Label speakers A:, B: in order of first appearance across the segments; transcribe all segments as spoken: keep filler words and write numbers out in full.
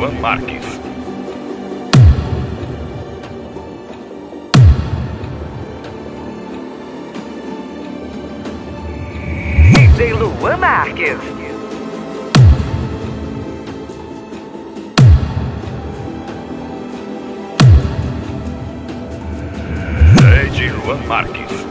A: Luan Marques.
B: D J Luan Marques.
A: D J Luan Marques.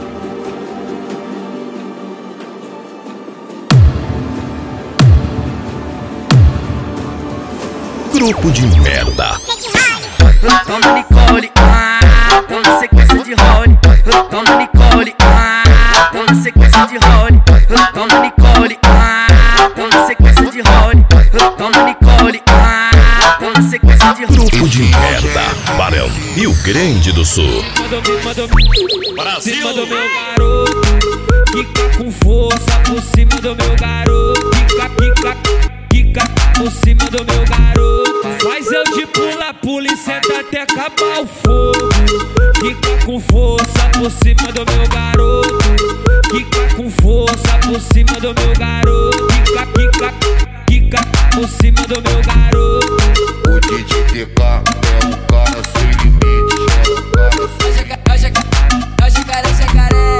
C: Grupo de merda.
D: Toma Nicole, ah, toma sequência de role. Toma Nicole, ah, toma sequência de role. Toma Nicole, ah, toma sequência de role. Toma Nicole, ah, toma sequência de role.
C: Grupo de merda. Barão, Rio Grande do Sul.
D: Brasil. Cima do meu garoto, quica com força por cima do meu garoto. Quica, quica, quica por cima do meu garoto. Faz eu de pula, pula e senta até acabar o fogo. Quica com força por cima do meu garoto. Quica com força por cima do meu garoto. Quica, quica, quica por cima do meu garoto.
E: O D J T K é o cara sem limites. É o cara sem limites.
D: Jacaré, jacaré.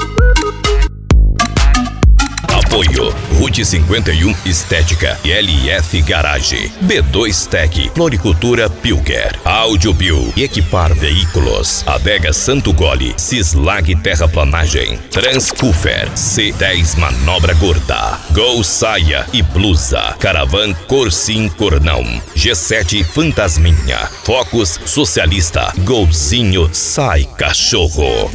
C: Apoio Route cinquenta e um Estética e L F Garage, B dois Tech, Floricultura Pilker, Áudio Bill, Equipar Veículos, Adega Santo Gole, Cislag Terraplanagem, Transcoofer, C dez Manobra Gorda, Gol Saia e Blusa, Caravan Corsim Cornão, G sete Fantasminha, Focus Socialista, Golzinho Sai Cachorro.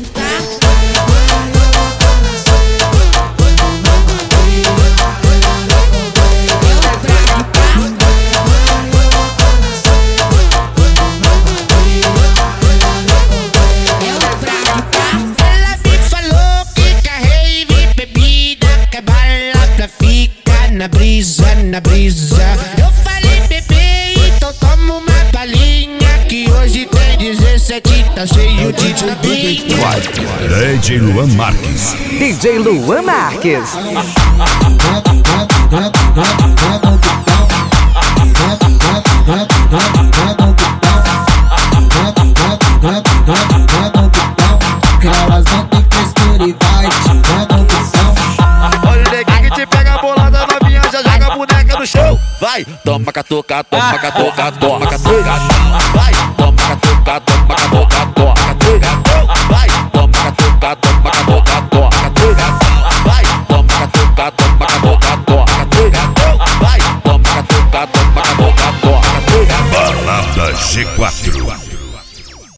F: Na brisa, na brisa. Eu falei, bebê, então toma uma palhinha, que hoje tem dezessete, tá cheio de tapinha.
C: D J Luan Marques.
B: D J Luan Marques.
F: Elas não tem frescura e vai te dar confusão.
E: Olha o neguinho que te pega a bolada, novinha, já joga a boneca no chão. Vai, toma catuca, toma catuca, toma catuca. Vai, toma catuca, toma catuca, toma catuca. Vai, toma catuca, toma catuca, toma catuca. Vai, toma catuca, toma catuca, toma catuca. Vai, toma catuca, toma catuca, toma catuca.
C: Balada G quatro.